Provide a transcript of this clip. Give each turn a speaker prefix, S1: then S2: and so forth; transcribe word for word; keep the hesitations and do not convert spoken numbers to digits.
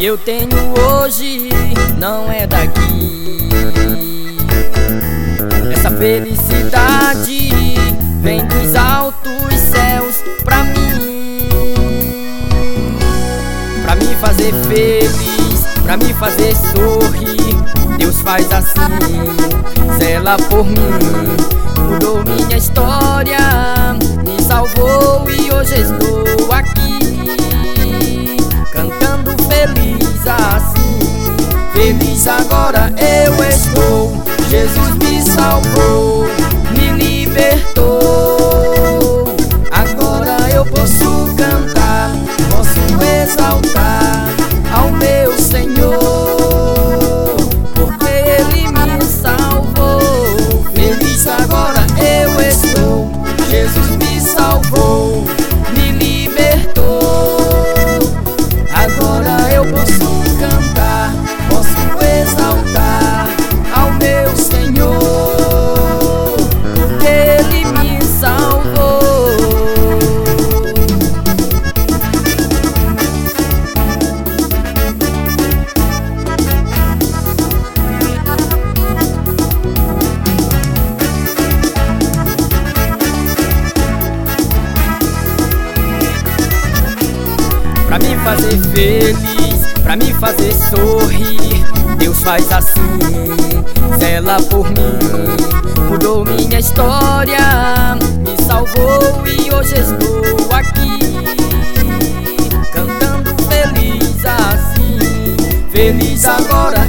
S1: que eu tenho hoje não é daqui. Essa felicidade vem dos altos céus pra mim, pra me fazer feliz, pra me fazer sorrir. Deus faz assim, zela por mim, mudou minha história, me salvou e hoje estou aqui, cantando feliz assim. Feliz agora eu estou, Jesus me salvou, me libertou. Agora eu posso cantar, posso exaltar ao meu Senhor, porque Ele me salvou. Feliz agora eu estou, Jesus me salvou, me libertou. Agora eu posso cantar, posso exaltar ao meu Senhor, porque Ele me salvou. Pra me fazer feliz, pra me fazer sorrir, Deus faz assim, zela por mim, mudou minha história, me salvou e hoje estou aqui, cantando feliz assim. Feliz agora